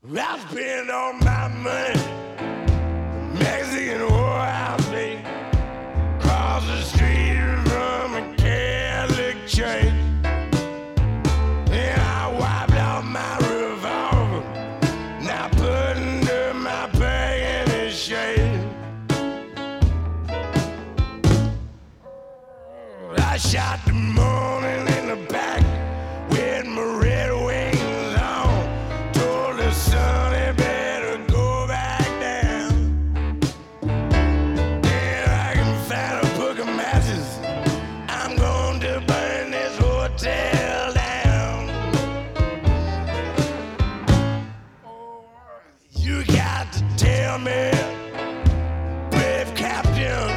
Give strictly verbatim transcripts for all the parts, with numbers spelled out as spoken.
I spend all my money, Mexican whorehouse, baby. Cross the street from a Catholic church. And I wiped out my revolver, now put under my pagan shirt. I shot the morning in the back with my red wings on. Told the sun he better go back down. Then I can find a book of matches. I'm going to burn this hotel down. You got to tell me, brave captain,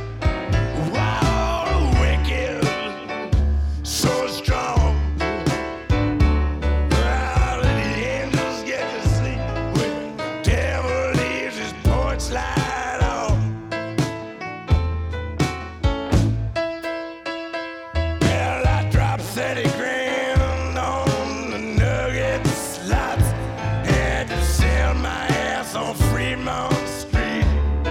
slide off. Well, I dropped thirty grand on the nugget slots. Had to sell my ass on Fremont Street.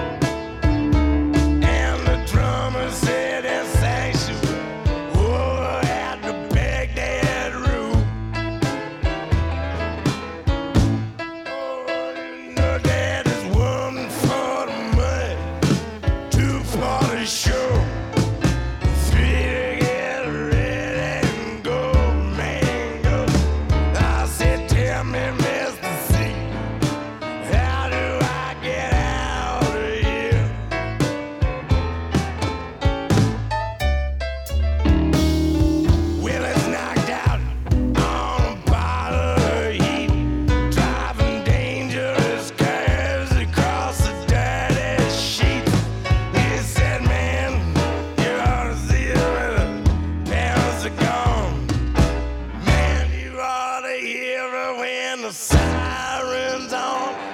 And the drummer said that sanction over at the Baghdad Room. Oh, you know that is one for the mud, two for the show, three to get ready and go, mango. I said, tell me, Mister C, how do I get out of here? Well, it's knocked out on a bottle of heat, driving dangerous curves across the dirty sheet. He said, man, you ought to see it when the parents are gone. Man, you ought to hear it when the siren's on.